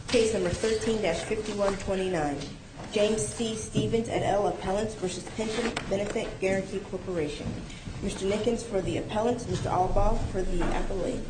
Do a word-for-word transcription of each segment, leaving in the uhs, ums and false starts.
Case number thirteen dash fifty-one twenty-nine. James C. Stevens et al. Appellants versus Pension Benefit Guaranty Corporation. Mister Nickens for the appellants, Mister Albaugh for the appellate.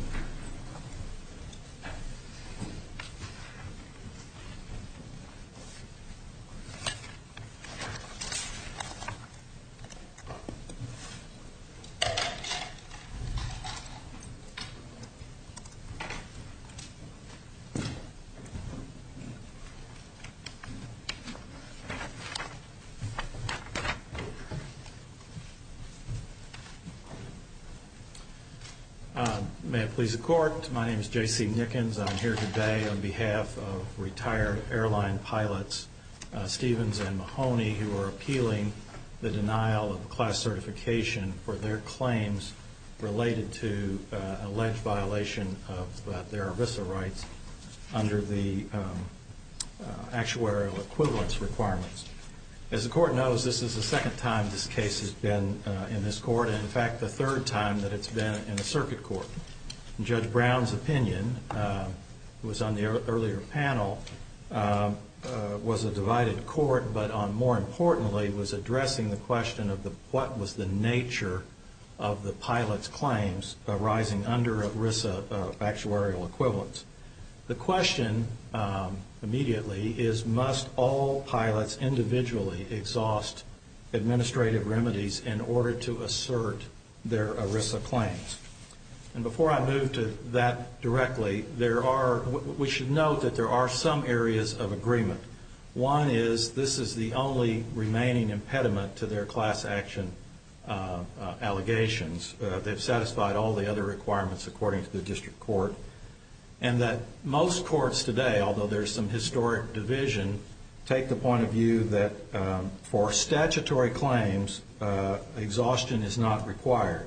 Uh, may it please the Court, my name is J C Nickens. I'm here today on behalf of retired airline pilots uh, Stevens and Mahoney, who are appealing the denial of class certification for their claims related to uh, alleged violation of uh, their ERISA rights under the um, uh, actuarial equivalence requirements. As the Court knows, this is the second time this case has been uh, in this Court, and in fact the third time that it's been in the Circuit Court. And Judge Brown's opinion, uh, who was on the er- earlier panel, uh, uh, was a divided court, but on more importantly was addressing the question of the, what was the nature of the pilot's claims arising under ERISA uh, actuarial equivalence. The question um, immediately is, must all pilots individually exhaust administrative remedies in order to assert their ERISA claims? And before I move to that directly, there are, we should note that there are some areas of agreement. One is this is the only remaining impediment to their class action uh, uh, allegations. Uh, they've satisfied all the other requirements according to the district court. And that most courts today, although there's some historic division, take the point of view that um, for statutory claims, uh, exhaustion is not required.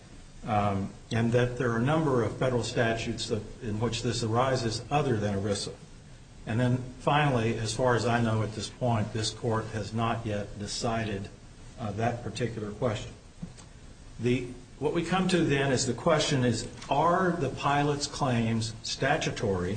Um, and that there are a number of federal statutes that, in which this arises other than ERISA. And then finally, as far as I know at this point, this court has not yet decided uh, that particular question. The What we come to then is the question is, are the pilot's claims statutory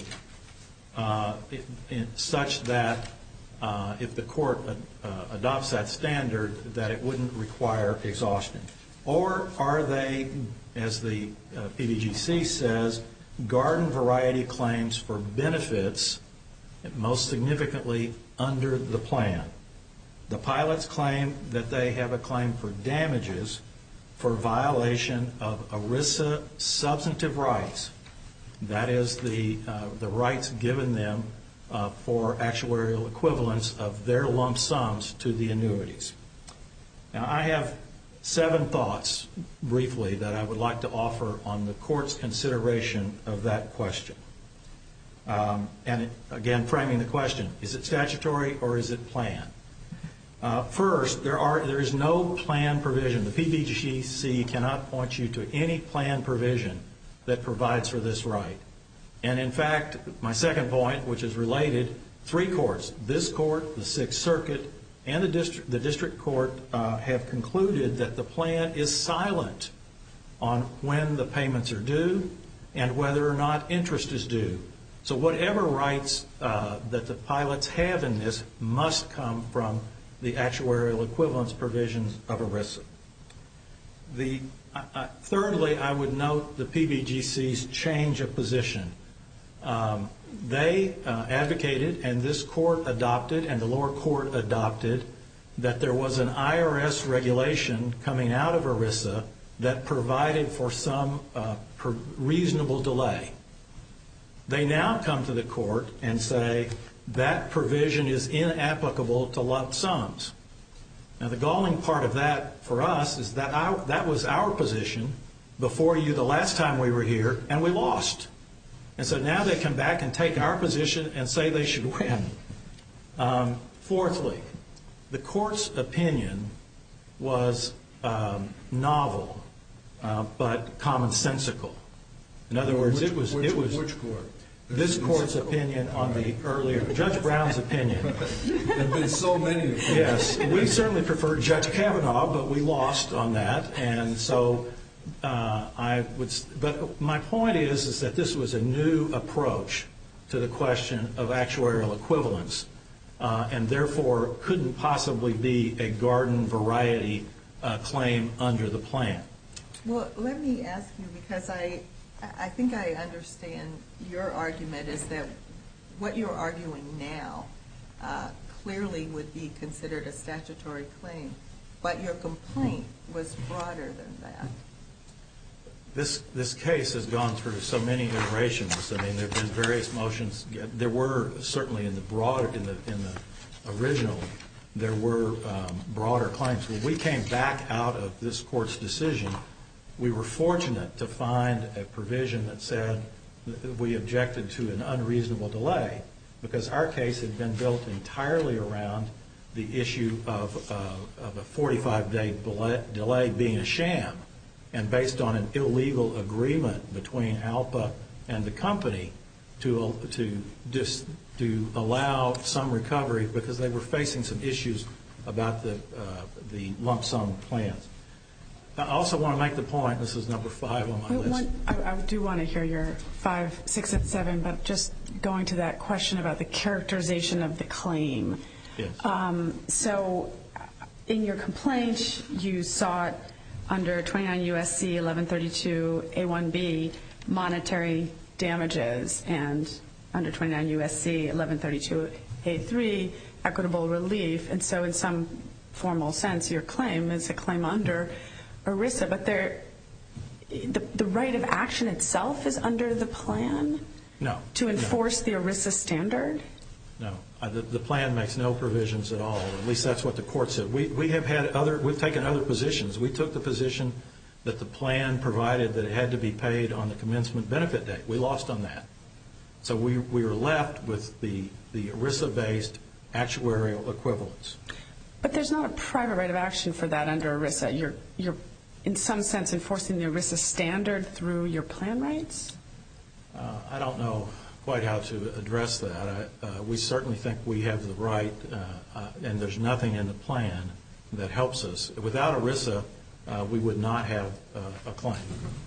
uh, in, such that uh, if the court uh, adopts that standard, that it wouldn't require exhaustion? Or are they, as the uh, P B G C says, garden variety claims for benefits, most significantly under the plan? The pilots claim that they have a claim for damages for violation of ERISA substantive rights, that is the uh, the rights given them uh, for actuarial equivalence of their lump sums to the annuities. Now, I have seven thoughts, briefly, that I would like to offer on the court's consideration of that question. Um, and it, again, framing the question, is it statutory or is it plan? Uh, first, there are there is no plan provision. The P B G C cannot point you to any plan provision that provides for this right. And in fact, my second point, which is related, three courts, this court, the Sixth Circuit, and the district the district court uh, have concluded that the plan is silent on when the payments are due and whether or not interest is due. So whatever rights uh, that the pilots have in this must come from the actuarial equivalence provisions of ERISA. The, uh, uh, thirdly, I would note the P B G C's change of position. Um, they uh, advocated, and this court adopted, and the lower court adopted, that there was an I R S regulation coming out of ERISA that provided for some uh, per reasonable delay. They now come to the court and say that provision is inapplicable to lump sums. Now, the galling part of that for us is that our, that was our position before you the last time we were here, and we lost. And so now they come back and take our position and say they should win. Um, fourthly, the court's opinion was um, novel, uh, but commonsensical. In other words, which, it was which, it was which court? This court's opinion on the earlier, Judge Brown's opinion. There have been so many of them. Yes, we certainly preferred Judge Kavanaugh, but we lost on that, and so uh, I would. But my point is, is that this was a new approach to the question of actuarial equivalence, uh, and therefore couldn't possibly be a garden variety uh, claim under the plan. Well, let me ask you, because I, I think I understand your argument is that what you're arguing now uh, clearly would be considered a statutory claim, but your complaint was broader than that. This this case has gone through so many iterations. I mean, there have been various motions. There were certainly in the broader in the in the original, there were um, broader claims. When we came back out of this court's decision, we were fortunate to find a provision that said that we objected to an unreasonable delay, because our case had been built entirely around the issue of uh, of a forty-five day delay, delay being a sham, and based on an illegal agreement between ALPA and the company to to dis, to allow some recovery because they were facing some issues about the uh, the lump sum plans. I also want to make the point, this is number five on my One, list. I, I do want to hear your five, six, and seven, but just going to that question about the characterization of the claim. Yes. Um, so in your complaint, you sought under twenty-nine U S C eleven thirty-two A one B monetary damages, and under twenty-nine U S C eleven thirty-two A three equitable relief. And so in some formal sense, your claim is a claim under ERISA, but there, the, the right of action itself is under the plan? No. To enforce no. the ERISA standard? No. Uh, the, the plan makes no provisions at all. At least that's what the court said. We, we have had other, we've taken other positions. We took the position that the plan provided that it had to be paid on the commencement benefit date. We lost on that. So we, we were left with the, the ERISA-based actuarial equivalence. But there's not a private right of action for that under ERISA. You're, you're in some sense enforcing the ERISA standard through your plan rights? Uh, I don't know quite how to address that. I, uh, we certainly think we have the right, uh, uh, and there's nothing in the plan that helps us. Without ERISA, uh, we would not have uh, a claim.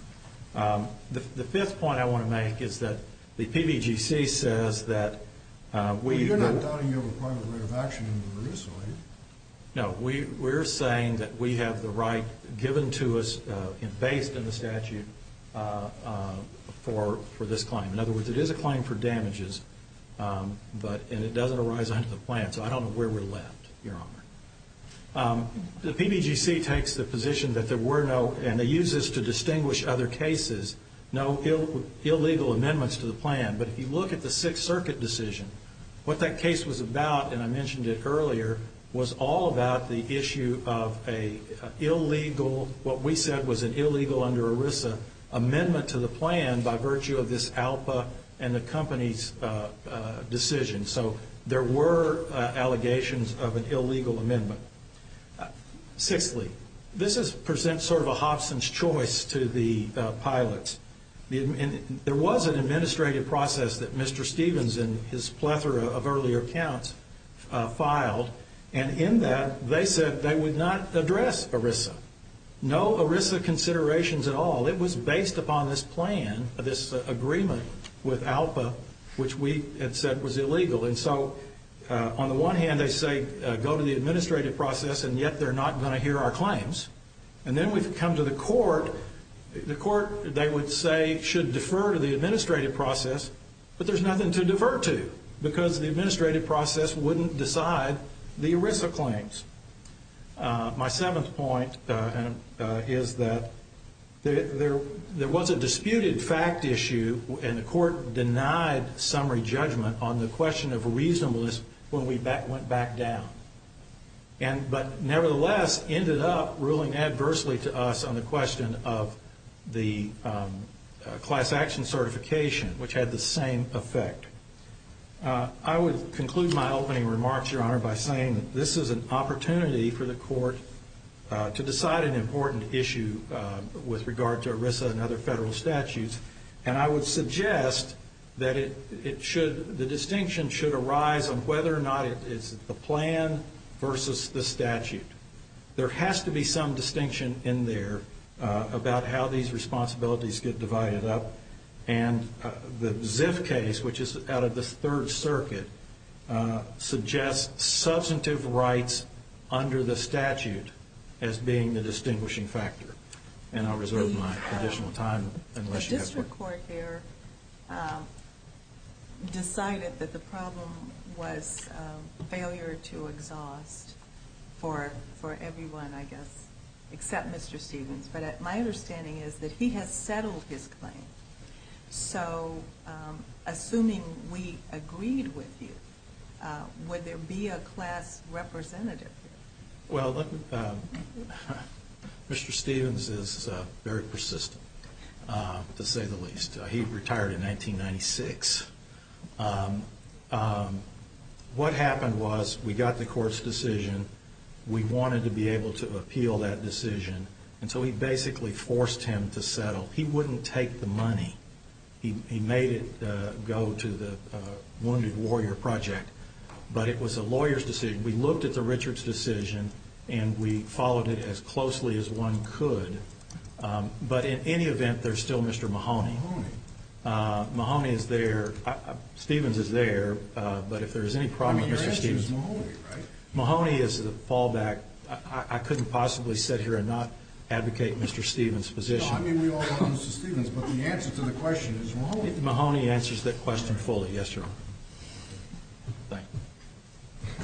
Um, the, the fifth point I want to make is that the P B G C says that uh, we... Well, you're not doubting you have a private right of action under ERISA, are you? No, we, we're saying that we have the right given to us, uh, in, based in the statute, uh, uh, for for this claim. In other words, it is a claim for damages, um, but and it doesn't arise under the plan. So I don't know where we're left, Your Honor. Um, the P B G C takes the position that there were no, and they use this to distinguish other cases, no Ill, illegal amendments to the plan. But if you look at the Sixth Circuit decision, what that case was about, and I mentioned it earlier, was all about the issue of a uh, illegal, what we said was an illegal under ERISA amendment to the plan by virtue of this ALPA and the company's uh, uh, decision. So there were uh, allegations of an illegal amendment. Uh, sixthly, this is presents sort of a Hobson's choice to the uh, pilots. The, in, there was an administrative process that Mister Stevens, in his plethora of earlier accounts, uh, filed. And in that, they said they would not address ERISA. No ERISA considerations at all. It was based upon this plan, this uh, agreement with ALPA, which we had said was illegal. And so uh, on the one hand, they say uh, go to the administrative process, and yet they're not going to hear our claims. And then we've come to the court. The court, they would say, should defer to the administrative process, but there's nothing to defer to because the administrative process wouldn't decide the ERISA claims. Uh, my seventh point uh, uh, is that there, there, there was a disputed fact issue, and the court denied summary judgment on the question of reasonableness when we back, went back down. And but nevertheless ended up ruling adversely to us on the question of the um, uh, class action certification, which had the same effect. Uh, I would conclude my opening remarks, Your Honor, by saying that this is an opportunity for the court uh, to decide an important issue uh, with regard to ERISA and other federal statutes, and I would suggest that it, it should, the distinction should arise on whether or not it is the plan versus the statute. There has to be some distinction in there uh, about how these responsibilities get divided up. And uh, the Ziff case, which is out of the Third Circuit, uh, suggests substantive rights under the statute as being the distinguishing factor. And I'll reserve my additional time unless you have. The district court here um, decided that the problem was um, failure to exhaust for for everyone, I guess, except Mister Stevens. But uh, my understanding is that he has settled his claim. So, um, assuming we agreed with you, uh, would there be a class representative here? Well, let me, uh, Mister Stevens is uh, very persistent, uh, to say the least. Uh, he retired in nineteen ninety-six. Um, um, what happened was we got the court's decision. We wanted to be able to appeal that decision, and so he basically forced him to settle. He wouldn't take the money. He, he made it uh, go to the uh, Wounded Warrior Project, but it was a lawyer's decision. We looked at the Richards decision, and we followed it as closely as one could. Um, but in any event, there's still Mister Mahoney. Mahoney. Uh, Mahoney is there. I, I, Stevens is there, uh, but if there's any I problem mean, with your Mister answer Stevens, is Mahoney, right? Mahoney is the fallback. I, I, I couldn't possibly sit here and not advocate Mister Stevens' position. No, I mean, we all love Mister Stevens, but the answer to the question is Mahoney. Mahoney answers that question fully. Yes, Your Honor. Thank you.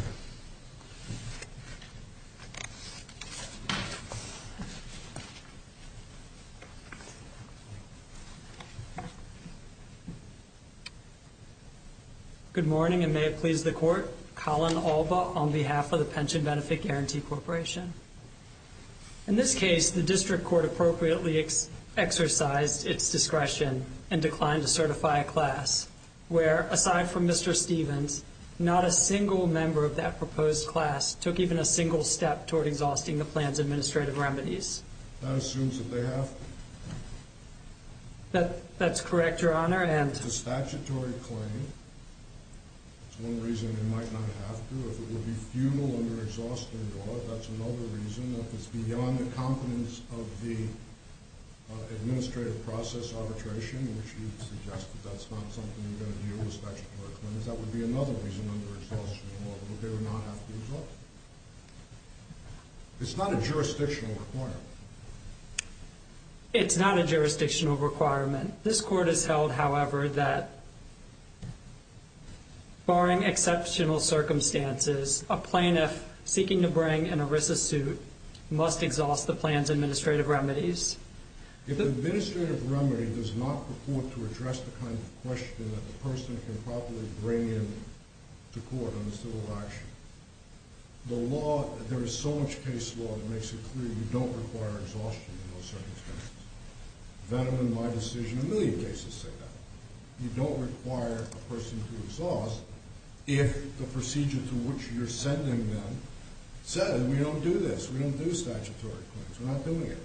Good morning, and may it please the Court. Colin Alba on behalf of the Pension Benefit Guaranty Corporation. In this case, the district court appropriately ex- exercised its discretion and declined to certify a class where, aside from Mister Stevens, not a single member of that proposed class took even a single step toward exhausting the plan's administrative remedies. That assumes that they have That, that's correct, Your Honor, and It's a statutory claim. It's one reason they might not have to. If it would be futile under exhausting law, that's another reason. If it's beyond the competence of the uh, administrative process arbitration, which you suggested that's not something you're going to deal with statutory claims, that would be another reason under exhaustion law that they would not have to exhaust. It's not a jurisdictional requirement. it's not a jurisdictional requirement. This Court has held, however, that barring exceptional circumstances, a plaintiff seeking to bring an ERISA suit must exhaust the plan's administrative remedies. If the administrative remedy does not purport to address the kind of question that the person can properly bring in to court on a civil action, the law, there is so much case law that makes it clear you don't require exhaustion in those circumstances. Venom and my decision, a million cases say that. You don't require a person to exhaust if the procedure to which you're sending them says, we don't do this, we don't do statutory claims, we're not doing it.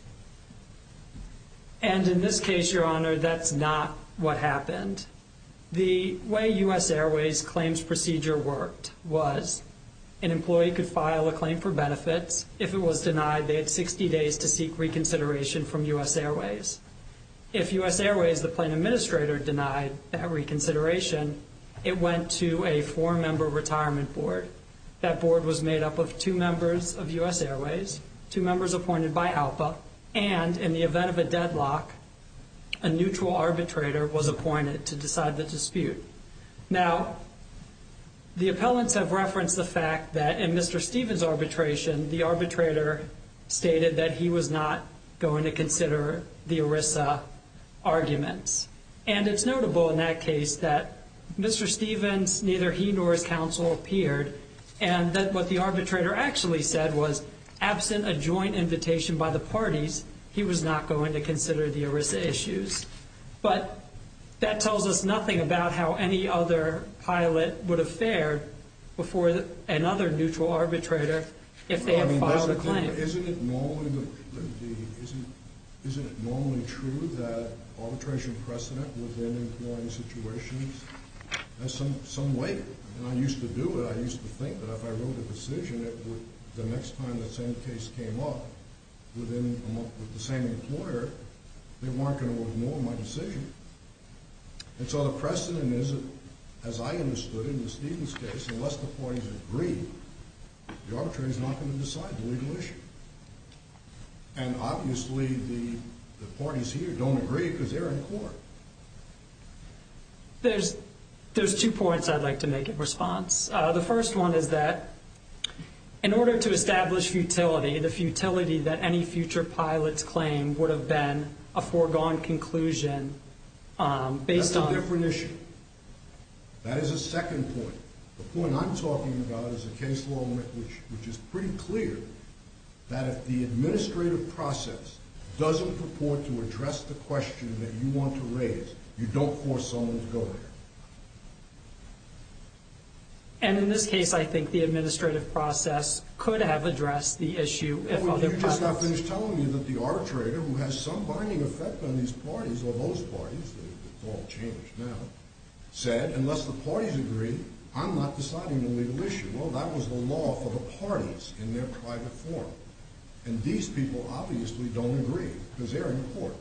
And in this case, Your Honor, that's not what happened. The way U S Airways claims procedure worked was an employee could file a claim for benefits. If it was denied, they had sixty days to seek reconsideration from U S Airways. If U S Airways, the plan administrator, denied that reconsideration, it went to a four-member retirement board. That board was made up of two members of U S Airways, two members appointed by ALPA, and in the event of a deadlock, a neutral arbitrator was appointed to decide the dispute. Now, the appellants have referenced the fact that in Mister Stevens' arbitration, the arbitrator stated that he was not going to consider the ERISA arguments. And it's notable in that case that Mister Stevens, neither he nor his counsel appeared, and that what the arbitrator actually said was, absent a joint invitation by the parties, he was not going to consider the ERISA issues. But that tells us nothing about how any other pilot would have fared before another neutral arbitrator if they Well, I had mean, filed a doesn't claim. it- Isn't it normally the, the isn't isn't it normally true that arbitration precedent within employing situations has some some weight? And I used to do it. I used to think that if I wrote a decision, it would the next time the same case came up within a month with the same employer, they weren't going to ignore my decision. And so the precedent is, as I understood it in the Stevens case, unless the parties agree, the arbitrator is not going to decide the legal issue. And obviously the, the parties here don't agree because they're in court. There's, there's two points I'd like to make in response. Uh, the first one is that in order to establish futility, the futility that any future pilot's claim would have been a foregone conclusion um, based on... That's a different issue. That is a second point. The point I'm talking about is a case law which, which is pretty clear that if the administrative process doesn't purport to address the question that you want to raise, you don't force someone to go there. And in this case, I think the administrative process could have addressed the issue if well, other you just got pilots... finished telling me that the arbitrator, who has some binding effect on these parties, or those parties, it's all changed now, said, unless the parties agree, I'm not deciding the legal issue. Well, that was the law for the parties in their private forum. And these people obviously don't agree because they're in court.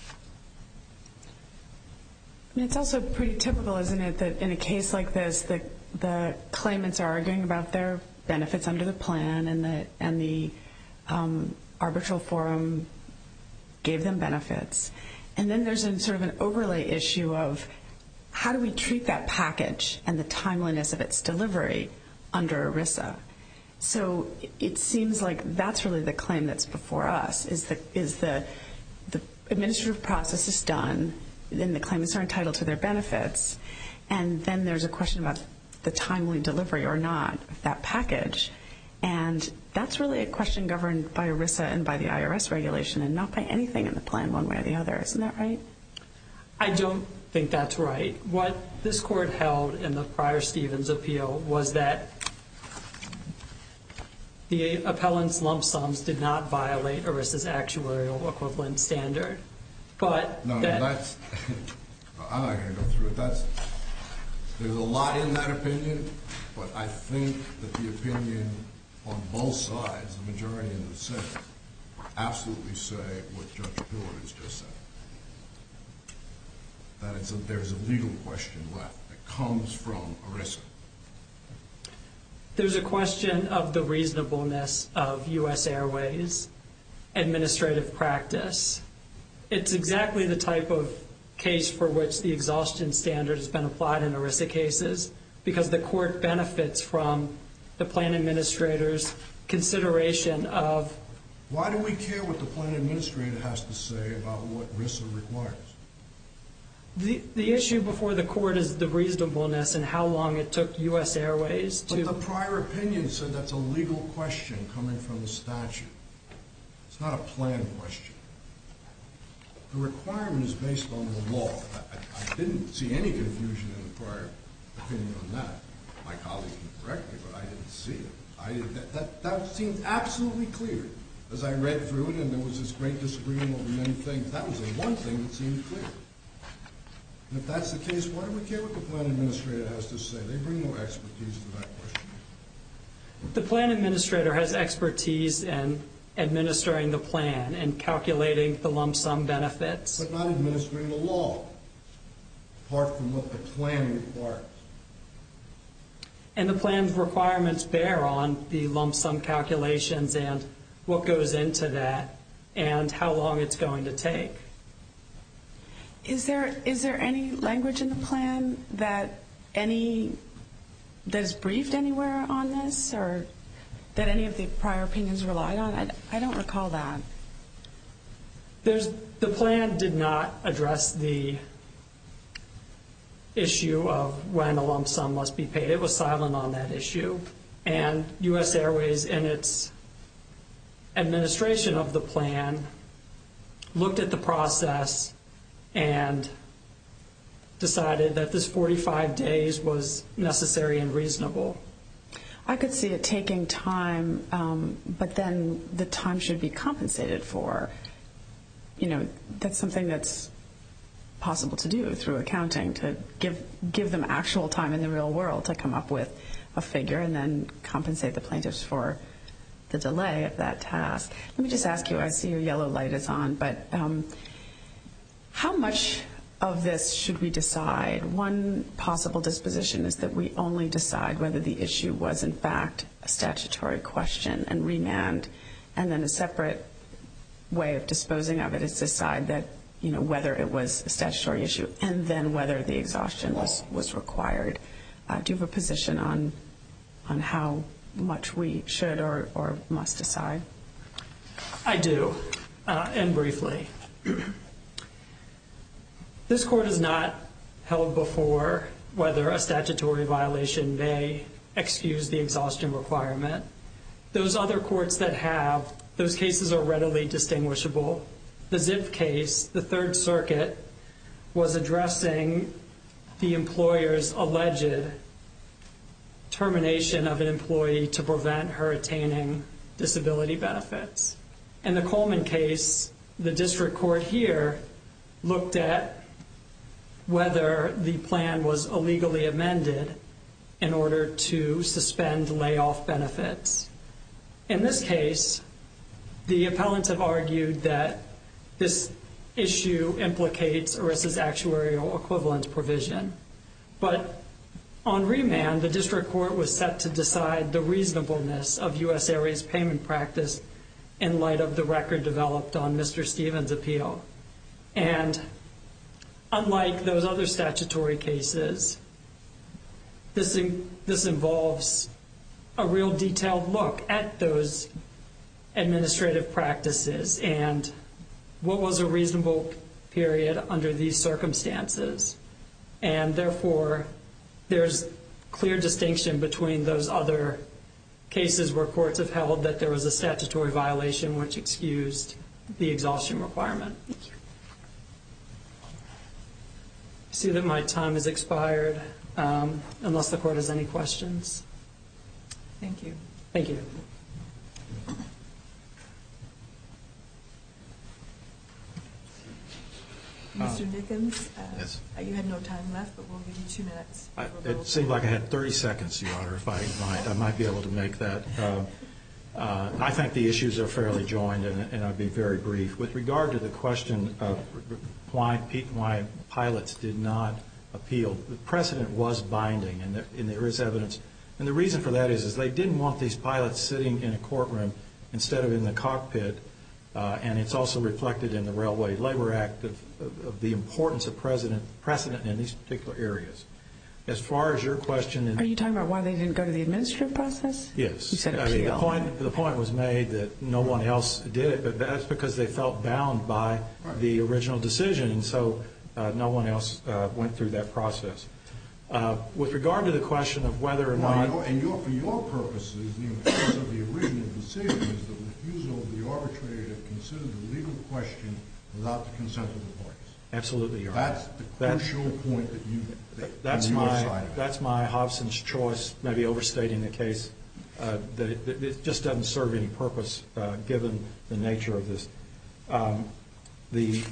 I mean, it's also pretty typical, isn't it, that in a case like this, the, the claimants are arguing about their benefits under the plan, and the, and the um, arbitral forum gave them benefits. And then there's a, sort of an overlay issue of how do we treat that package and the timeliness of its delivery under ERISA. So it seems like that's really the claim that's before us, is the, is the, the administrative process is done, then the claimants are entitled to their benefits, and then there's a question about the timely delivery or not of that package. And that's really a question governed by ERISA and by the I R S regulation, and not by anything in the plan one way or the other. Isn't that right? I don't think that's right. What this court held in the prior Stevens appeal was that the appellant's lump sums did not violate ERISA's actuarial equivalent standard. But no, that, no, that's, I'm not going to go through it. That's, there's a lot in that opinion, but I think that the opinion on both sides, the majority and the dissent, absolutely say what Judge Pillard has just said. That it's a, there's a legal question left that comes from ERISA. There's a question of the reasonableness of U S Airways administrative practice. It's exactly the type of case for which the exhaustion standard has been applied in ERISA cases, because the court benefits from the plan administrator's consideration of... Why do we care what the plan administrator has to say about what ERISA requires? The, the issue before the court is the reasonableness and how long it took U S Airways to... But the prior opinion said that's a legal question coming from the statute. It's not a plan question. The requirement is based on the law. I, I didn't see any confusion in the prior opinion on that. My colleague can correct me, but I didn't see it. I did, that, that, that seemed absolutely clear. As I read through it, and there was this great disagreement over many things, that was the one thing that seemed clear. And if that's the case, why do we care what the plan administrator has to say? They bring no expertise to that question. The plan administrator has expertise in administering the plan and calculating the lump sum benefits. But not administering the law, apart from what the plan requires. And the plan's requirements bear on the lump sum calculations and what goes into that and how long it's going to take. Is there is there any language in the plan that any that is briefed anywhere on this, or that any of the prior opinions relied on? I, I don't recall that. There's the plan did not address the issue of when a lump sum must be paid. It was silent on that issue, and U S Airways, in its administration of the plan, looked at the process and decided that this forty-five days was necessary and reasonable. I could see it taking time, um, but then the time should be compensated for. You know, that's something that's possible to do through accounting, to give give them actual time in the real world to come up with a figure and then compensate the plaintiffs for the delay of that task. Let me just ask you, I see your yellow light is on, but um, how much of this should we decide? One possible disposition is that we only decide whether the issue was in fact a statutory question and remand, and then a separate way of disposing of it is decide that, you know, whether it was a statutory issue and then whether the exhaustion was, was required. Uh, do you have a position on on how much we should or, or must decide? I do, uh, and briefly. This court has not held before whether a statutory violation may excuse the exhaustion requirement. Those other courts that have, those cases are readily distinguishable. The Zip case, the Third Circuit, was addressing the employer's alleged termination of an employee to prevent her attaining disability benefits. In the Coleman case, the district court here looked at whether the plan was illegally amended in order to suspend layoff benefits. In this case, the appellants have argued that this issue implicates ERISA's actuarial equivalence provision. But on remand, the district court was set to decide the reasonableness of U S Airways payment practice in light of the record developed on Mister Stevens' appeal. And unlike those other statutory cases, this, in, this involves a real detailed look at those administrative practices and what was a reasonable period under these circumstances. And therefore, there's clear distinction between those other cases where courts have held that there was a statutory violation which excused the exhaustion requirement. Thank you. I see that my time has expired, um, unless the court has any questions. Thank you. Thank you. Mister Nickens, uh, yes. You had no time left, but we'll give you two minutes. I, it seemed like I had thirty seconds, Your Honor, if I might. I might be able to make that. Uh, uh, I think the issues are fairly joined, and, and I'll be very brief. With regard to the question of why, why pilots did not appeal, the precedent was binding, and there, and there is evidence. And the reason for that is, is they didn't want these pilots sitting in a courtroom instead of in the cockpit. Uh, and it's also reflected in the Railway Labor Act of, of, of the importance of precedent, precedent in these particular areas. As far as your question, in, are you talking about why they didn't go to the administrative process? Yes. You said appeal. I mean, the point, the point was made that no one else did it, but that's because they felt bound by the original decision, and so uh, no one else uh, went through that process. Uh, with regard to the question of whether or well, not... You know, and your, for your purposes, the importance of the original decision is the refusal of the arbitrator to consider the legal question without the consent of the parties. Absolutely, Your Honor. That's the crucial that, point that you... That, that's my that's my Hobson's choice, maybe overstating the case, uh, that it, that it just doesn't serve any purpose uh, given the nature of this. Um, The,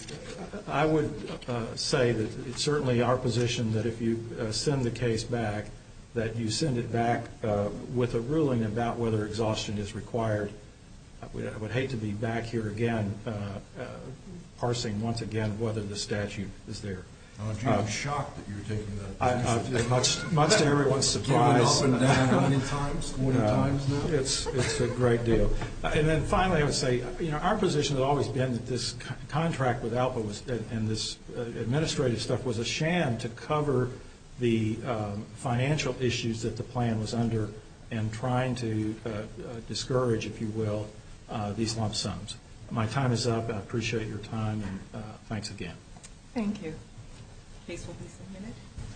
I would uh, say that it's certainly our position that if you uh, send the case back, that you send it back uh, with a ruling about whether exhaustion is required. I would, I would hate to be back here again, uh, uh, parsing once again whether the statute is there. Oh, gee, I'm uh, shocked that you're taking that position. I, I, much, much to everyone's surprise. Given up and down how many times? forty uh, times now? It's, it's a great deal. Uh, and then finally I would say, you know, our position has always been that this co- contract with ALPA was, uh, and this uh, administrative stuff was a sham to cover the um, financial issues that the plan was under and trying to uh, uh, discourage, if you will, uh, these lump sums. My time is up. I appreciate your time, and uh, thanks again. Thank you. Case will be submitted.